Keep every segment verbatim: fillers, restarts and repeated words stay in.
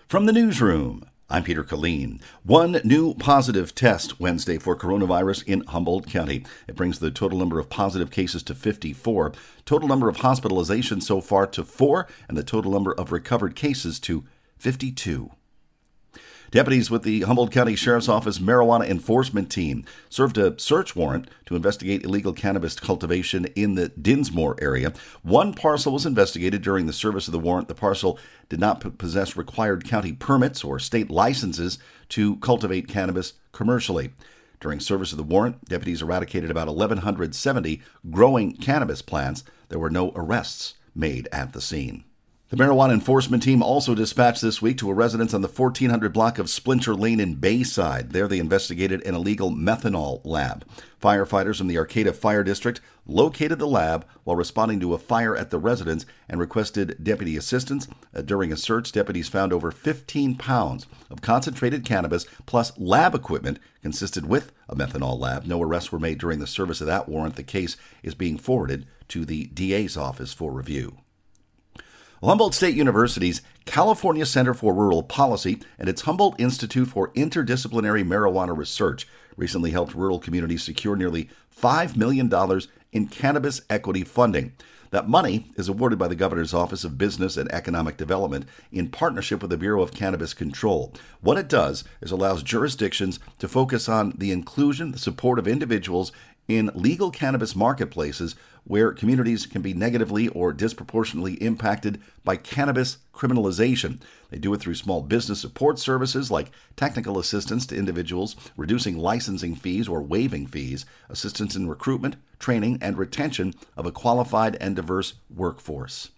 From the newsroom, I'm Peter Killeen. One new positive test Wednesday for coronavirus in Humboldt County. It brings the total number of positive cases to fifty-four, total number of hospitalizations so far to four, and the total number of recovered cases to fifty-two. Deputies with the Humboldt County Sheriff's Office Marijuana Enforcement Team served a search warrant to investigate illegal cannabis cultivation in the Dinsmore area. One parcel was investigated during the service of the warrant. The parcel did not p- possess required county permits or state licenses to cultivate cannabis commercially. During service of the warrant, deputies eradicated about one thousand one hundred seventy growing cannabis plants. There were no arrests made at the scene. The Marijuana Enforcement Team also dispatched this week to a residence on the fourteen hundred block of Splinter Lane in Bayside. There they investigated an illegal methanol lab. Firefighters from the Arcata Fire District located the lab while responding to a fire at the residence and requested deputy assistance. Uh, during a search, deputies found over fifteen pounds of concentrated cannabis plus lab equipment consisted with a methanol lab. No arrests were made during the service of that warrant. The case is being forwarded to the D A's office for review. Humboldt State University's California Center for Rural Policy and its Humboldt Institute for Interdisciplinary Marijuana Research recently helped rural communities secure nearly five million dollars in cannabis equity funding. That money is awarded by the Governor's Office of Business and Economic Development in partnership with the Bureau of Cannabis Control. What it does is allows jurisdictions to focus on the inclusion, the support of individuals in legal cannabis marketplaces where communities can be negatively or disproportionately impacted by cannabis criminalization. They do it through small business support services like technical assistance to individuals, reducing licensing fees or waiving fees, assistance in recruitment, training, and retention of a qualified and diverse workforce.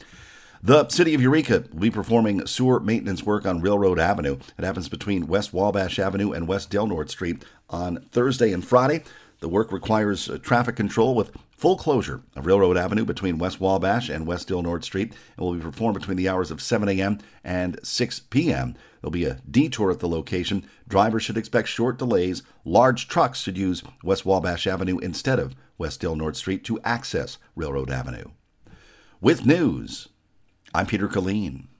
The City of Eureka will be performing sewer maintenance work on Railroad Avenue. It happens between West Wabash Avenue and West Del Norte Street on Thursday and Friday. The work requires uh, traffic control with full closure of Railroad Avenue between West Wabash and West Del Norte Street. It will be performed between the hours of seven a.m. and six p.m. There'll be a detour at the location. Drivers should expect short delays. Large trucks should use West Wabash Avenue instead of West Del Norte Street to access Railroad Avenue. With news, I'm Peter Killeen.